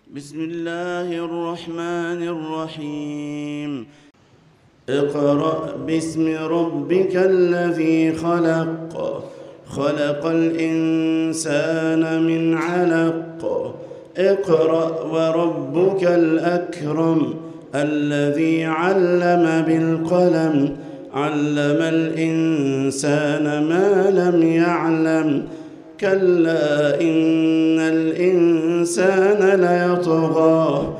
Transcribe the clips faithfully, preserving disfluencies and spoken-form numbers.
بسم الله الرحمن الرحيم اقرأ باسم ربك الذي خلق خلق الإنسان من علق اقرأ وربك الأكرم الذي علم بالقلم علم الإنسان ما لم يعلم كلا إن الإنسان ليطغى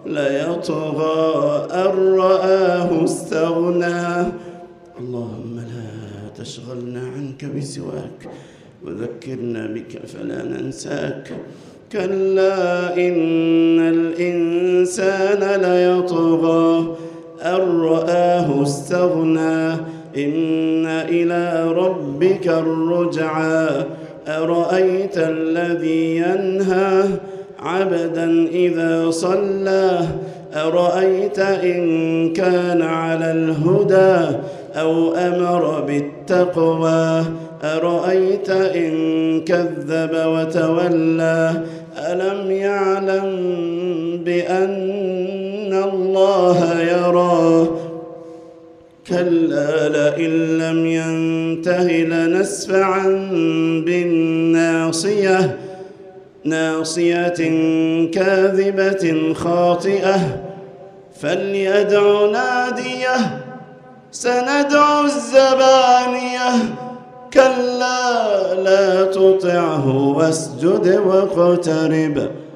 ليطغى أن رآه استغنى. اللهم لا تشغلنا عنك بسواك وذكرنا بك فلا ننساك. كلا إن الإنسان ليطغى أن رآه استغنى إن إلى ربك الرجعى أرأيت الذي ينهى عبدا إذا صلى أرأيت إن كان على الهدى أو أمر بالتقوى أرأيت إن كذب وتولى ألم يعلم بأن الله يرى كلا لئن لم ينته لنسفعا بالناصية ناصية كاذبة خاطئة فليدع ناديه سندع الزبانية كلا لا تطعه واسجد واقترب